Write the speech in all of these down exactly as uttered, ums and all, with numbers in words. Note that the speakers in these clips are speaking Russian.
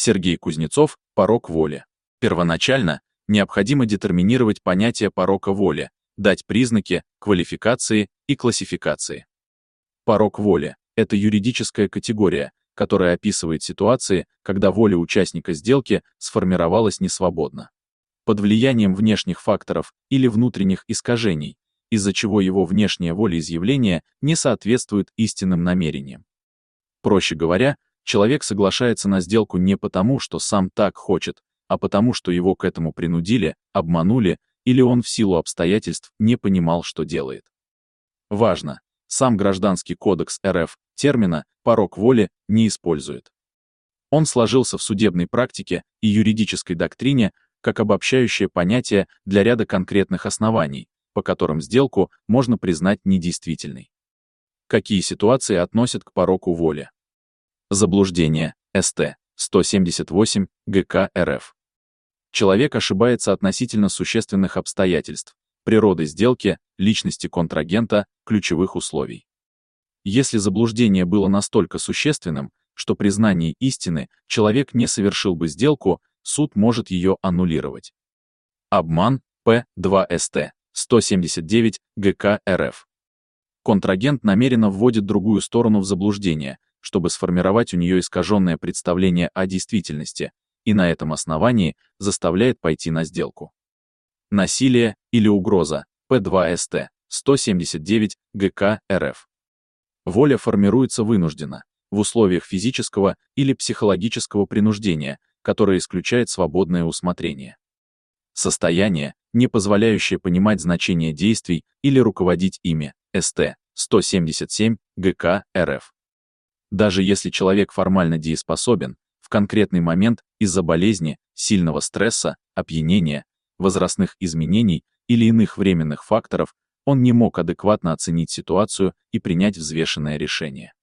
Сергей Кузнецов. Порок воли. Первоначально необходимо детерминировать понятие порока воли, дать признаки, квалификации и классификации. Порок воли – это юридическая категория, которая описывает ситуации, когда воля участника сделки сформировалась несвободно, под влиянием внешних факторов или внутренних искажений, из-за чего его внешнее волеизъявление не соответствует истинным намерениям. Проще говоря, человек соглашается на сделку не потому, что сам так хочет, а потому, что его к этому принудили, обманули, или он в силу обстоятельств не понимал, что делает. Важно, сам Гражданский кодекс эр эф термина «порок воли» не использует. Он сложился в судебной практике и юридической доктрине как обобщающее понятие для ряда конкретных оснований, по которым сделку можно признать недействительной. Какие ситуации относят к пороку воли? Заблуждение, эс тэ, сто семьдесят восемь гэ ка эр эф. Человек ошибается относительно существенных обстоятельств, природы сделки, личности контрагента, ключевых условий. Если заблуждение было настолько существенным, что при знании истины человек не совершил бы сделку, суд может ее аннулировать. Обман, пэ два эс тэ, сто семьдесят девять гэ ка эр эф. Контрагент намеренно вводит другую сторону в заблуждение, чтобы сформировать у нее искаженное представление о действительности, и на этом основании заставляет пойти на сделку. Насилие или угроза, пэ два эс тэ, сто семьдесят девять гэ ка эр эф. Воля формируется вынужденно, в условиях физического или психологического принуждения, которое исключает свободное усмотрение. Состояние, не позволяющее понимать значение действий или руководить ими, эс тэ, сто семьдесят семь гэ ка эр эф. Даже если человек формально дееспособен, в конкретный момент из-за болезни, сильного стресса, опьянения, возрастных изменений или иных временных факторов, он не мог адекватно оценить ситуацию и принять взвешенное решение.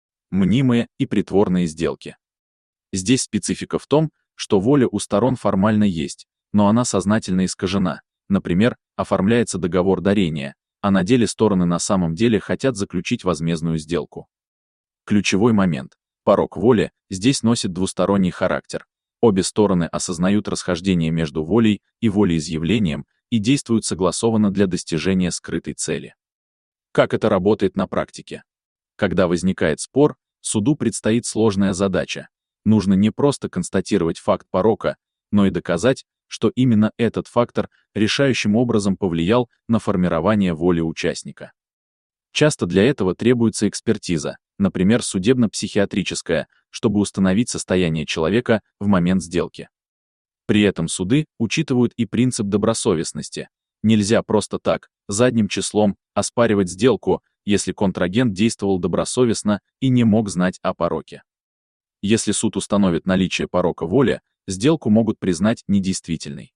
Мнимые и притворные сделки. Здесь специфика в том, что воля у сторон формально есть, но она сознательно искажена. Например, оформляется договор дарения, а на деле стороны на самом деле хотят заключить возмездную сделку. Ключевой момент. Порок воли здесь носит двусторонний характер. Обе стороны осознают расхождение между волей и волеизъявлением и действуют согласованно для достижения скрытой цели. Как это работает на практике? Когда возникает спор, суду предстоит сложная задача. Нужно не просто констатировать факт порока, но и доказать, что именно этот фактор решающим образом повлиял на формирование воли участника. Часто для этого требуется экспертиза, например, судебно-психиатрическая, чтобы установить состояние человека в момент сделки. При этом суды учитывают и принцип добросовестности. Нельзя просто так, задним числом, оспаривать сделку, если контрагент действовал добросовестно и не мог знать о пороке. Если суд установит наличие порока воли, сделку могут признать недействительной.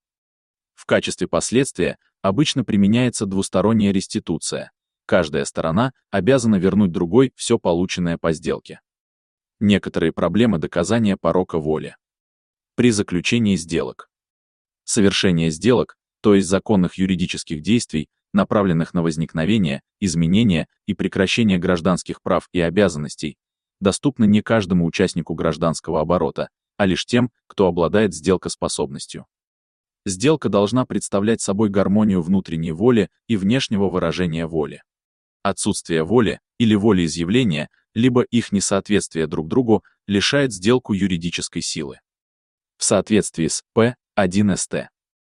В качестве последствия обычно применяется двусторонняя реституция. Каждая сторона обязана вернуть другой все полученное по сделке. Некоторые проблемы доказания порока воли. При заключении сделок. Совершение сделок, то есть законных юридических действий, направленных на возникновение, изменение и прекращение гражданских прав и обязанностей, доступны не каждому участнику гражданского оборота, а лишь тем, кто обладает сделкоспособностью. Сделка должна представлять собой гармонию внутренней воли и внешнего выражения воли. Отсутствие воли или волеизъявления, либо их несоответствие друг другу лишает сделку юридической силы. В соответствии с пэ один эс тэ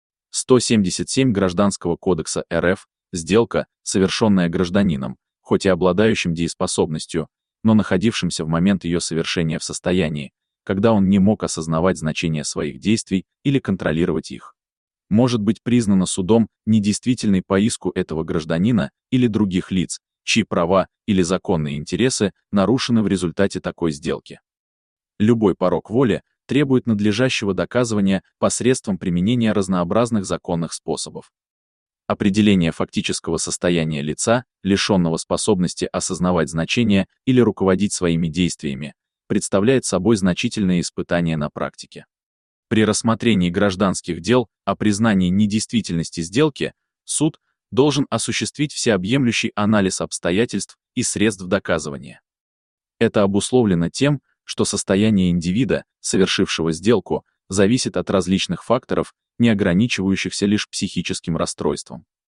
сто семьдесят семь Гражданского кодекса эр эф, сделка, совершенная гражданином, хоть и обладающим дееспособностью, но находившимся в момент ее совершения в состоянии, когда он не мог осознавать значение своих действий или контролировать их, может быть признана судом недействительной по иску этого гражданина или других лиц, чьи права или законные интересы нарушены в результате такой сделки. Любой порок воли требует надлежащего доказывания посредством применения разнообразных законных способов. Определение фактического состояния лица, лишенного способности осознавать значение или руководить своими действиями, представляет собой значительное испытание на практике. При рассмотрении гражданских дел о признании недействительности сделки суд должен осуществить всеобъемлющий анализ обстоятельств и средств доказывания. Это обусловлено тем, что состояние индивида, совершившего сделку, зависит от различных факторов, не ограничивающихся лишь психическим расстройством.